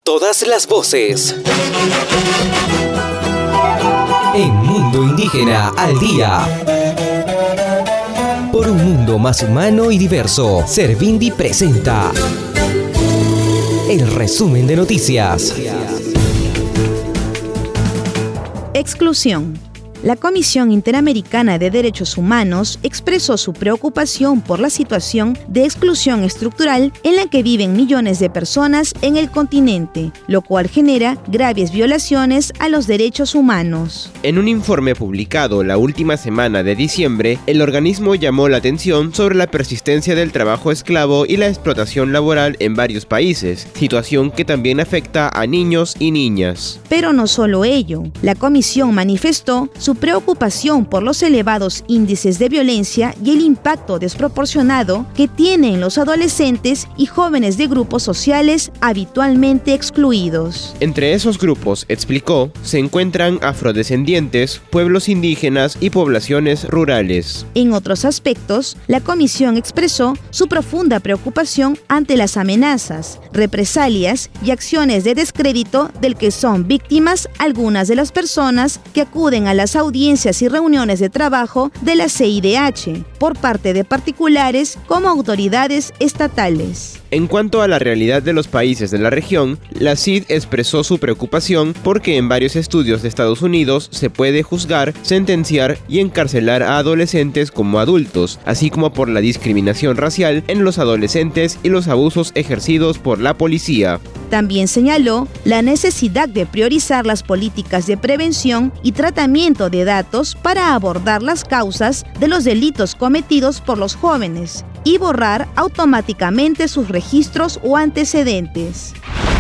Todas las voces. En Mundo Indígena al Día. Por un mundo más humano y diverso, Servindi presenta el resumen de noticias. Exclusión. La Comisión Interamericana de Derechos Humanos expresó su preocupación por la situación de exclusión estructural en la que viven millones de personas en el continente, lo cual genera graves violaciones a los derechos humanos. En un informe publicado la última semana de diciembre, el organismo llamó la atención sobre la persistencia del trabajo esclavo y la explotación laboral en varios países, situación que también afecta a niños y niñas. Pero no solo ello, la comisión manifestó su preocupación por los elevados índices de violencia y el impacto desproporcionado que tienen los adolescentes y jóvenes de grupos sociales habitualmente excluidos. Entre esos grupos, explicó, se encuentran afrodescendientes, pueblos indígenas y poblaciones rurales. En otros aspectos, la comisión expresó su profunda preocupación ante las amenazas, represalias y acciones de descrédito del que son víctimas algunas de las personas que acuden a las audiencias y reuniones de trabajo de la CIDH por parte de particulares como autoridades estatales. En cuanto a la realidad de los países de la región, la CID expresó su preocupación porque en varios estudios de Estados Unidos se puede juzgar, sentenciar y encarcelar a adolescentes como adultos, así como por la discriminación racial en los adolescentes y los abusos ejercidos por la policía. También señaló la necesidad de priorizar las políticas de prevención y tratamiento de datos para abordar las causas de los delitos cometidos por los jóvenes y borrar automáticamente sus registros o antecedentes.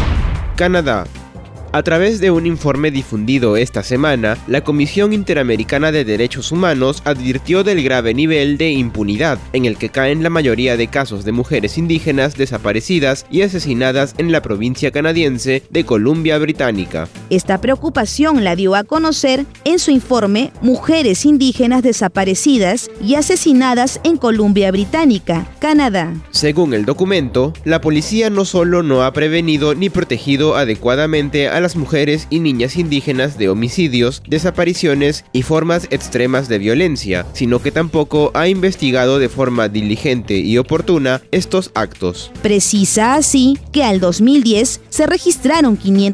Canadá. A través de un informe difundido esta semana, la Comisión Interamericana de Derechos Humanos advirtió del grave nivel de impunidad en el que caen la mayoría de casos de mujeres indígenas desaparecidas y asesinadas en la provincia canadiense de Columbia Británica. Esta preocupación la dio a conocer en su informe Mujeres indígenas desaparecidas y asesinadas en Columbia Británica, Canadá. Según el documento, la policía no solo no ha prevenido ni protegido adecuadamente a las mujeres y niñas indígenas de homicidios, desapariciones y formas extremas de violencia, sino que tampoco ha investigado de forma diligente y oportuna estos actos. Precisa así que al 2010 se registraron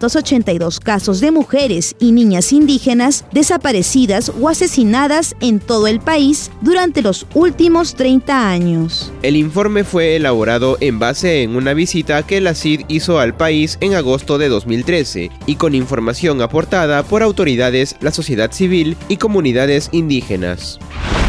582 casos de mujeres y niñas indígenas desaparecidas o asesinadas en todo el país durante los últimos 30 años. El informe fue elaborado en base en una visita que la CID hizo al país en agosto de 2013 y con información aportada por autoridades, la sociedad civil y comunidades indígenas.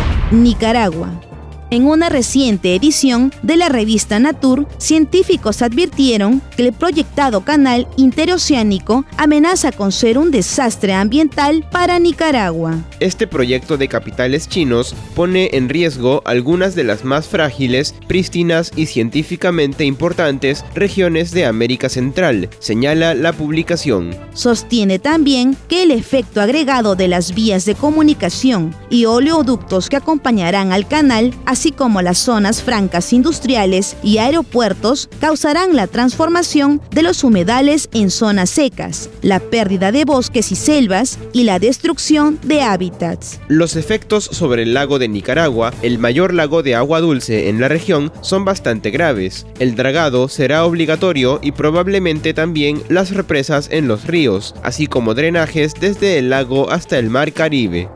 Nicaragua. En una reciente edición de la revista Nature, científicos advirtieron que el proyectado canal interoceánico amenaza con ser un desastre ambiental para Nicaragua. Este proyecto de capitales chinos pone en riesgo algunas de las más frágiles, prístinas y científicamente importantes regiones de América Central, señala la publicación. Sostiene también que el efecto agregado de las vías de comunicación y oleoductos que acompañarán al canal, así como las zonas francas industriales y aeropuertos, causarán la transformación de los humedales en zonas secas, la pérdida de bosques y selvas y la destrucción de hábitats. Los efectos sobre el lago de Nicaragua, el mayor lago de agua dulce en la región, son bastante graves. El dragado será obligatorio y probablemente también las represas en los ríos, así como drenajes desde el lago hasta el mar Caribe.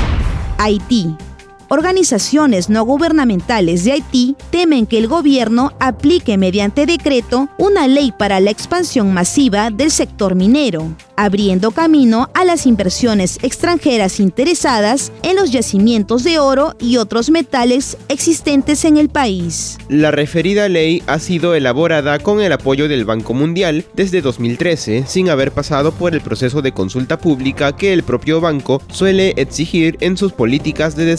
Haití. Organizaciones no gubernamentales de Haití temen que el gobierno aplique mediante decreto una ley para la expansión masiva del sector minero, abriendo camino a las inversiones extranjeras interesadas en los yacimientos de oro y otros metales existentes en el país. La referida ley ha sido elaborada con el apoyo del Banco Mundial desde 2013, sin haber pasado por el proceso de consulta pública que el propio banco suele exigir en sus políticas de desarrollo.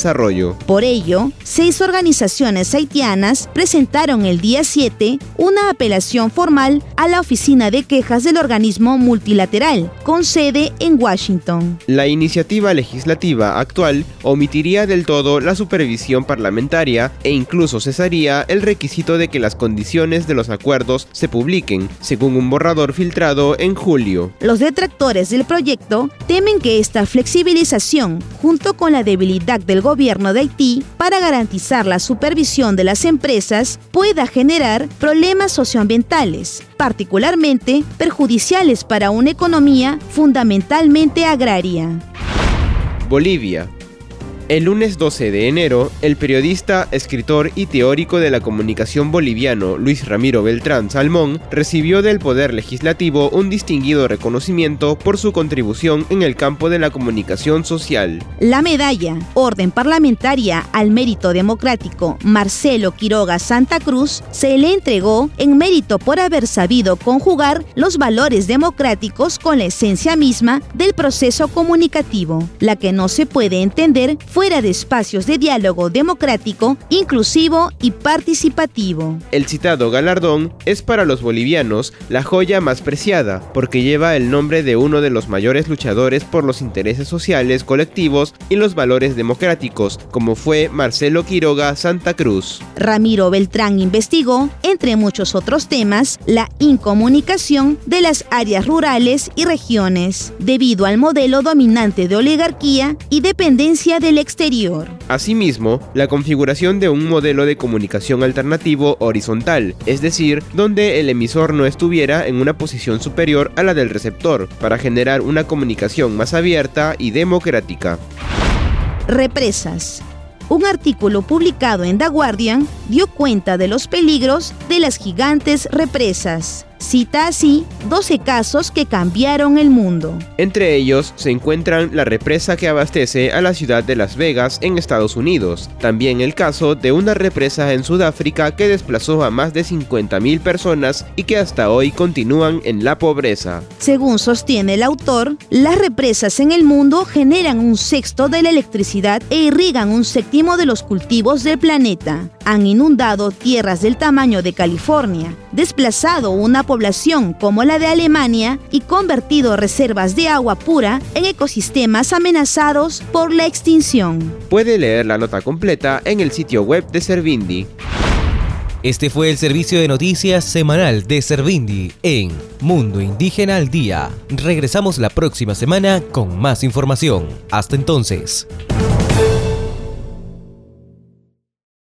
julio. Por ello, 6 organizaciones haitianas presentaron el día 7 una apelación formal a la Oficina de Quejas del organismo multilateral, con sede en Washington. La iniciativa legislativa actual omitiría del todo la supervisión parlamentaria e incluso cesaría el requisito de que las condiciones de los acuerdos se publiquen, según un borrador filtrado en julio. Los detractores del proyecto temen que esta flexibilización, junto con la debilidad del gobierno de Haití para garantizar la supervisión de las empresas, pueda generar problemas socioambientales, particularmente perjudiciales para una economía fundamentalmente agraria. Bolivia. El lunes 12 de enero, el periodista, escritor y teórico de la comunicación boliviano Luis Ramiro Beltrán Salmón recibió del Poder Legislativo un distinguido reconocimiento por su contribución en el campo de la comunicación social. La medalla Orden Parlamentaria al Mérito Democrático Marcelo Quiroga Santa Cruz se le entregó en mérito por haber sabido conjugar los valores democráticos con la esencia misma del proceso comunicativo, la que no se puede entender fuera de espacios de diálogo democrático, inclusivo y participativo. El citado galardón es para los bolivianos la joya más preciada, porque lleva el nombre de uno de los mayores luchadores por los intereses sociales colectivos y los valores democráticos, como fue Marcelo Quiroga Santa Cruz. Ramiro Beltrán investigó, entre muchos otros temas, la incomunicación de las áreas rurales y regiones, debido al modelo dominante de oligarquía y dependencia del exterior. Asimismo, la configuración de un modelo de comunicación alternativo horizontal, es decir, donde el emisor no estuviera en una posición superior a la del receptor, para generar una comunicación más abierta y democrática. Represas. Un artículo publicado en The Guardian dio cuenta de los peligros de las gigantes represas. Cita así 12 casos que cambiaron el mundo. Entre ellos se encuentran la represa que abastece a la ciudad de Las Vegas en Estados Unidos. También el caso de una represa en Sudáfrica que desplazó a más de 50.000 personas y que hasta hoy continúan en la pobreza. Según sostiene el autor, las represas en el mundo generan 1/6 de la electricidad e irrigan 1/7 de los cultivos del planeta. Han inundado tierras del tamaño de California, desplazado una población como la de Alemania y convertido reservas de agua pura en ecosistemas amenazados por la extinción. Puede leer la nota completa en el sitio web de Servindi. Este fue el servicio de noticias semanal de Servindi en Mundo Indígena al Día. Regresamos la próxima semana con más información. Hasta entonces.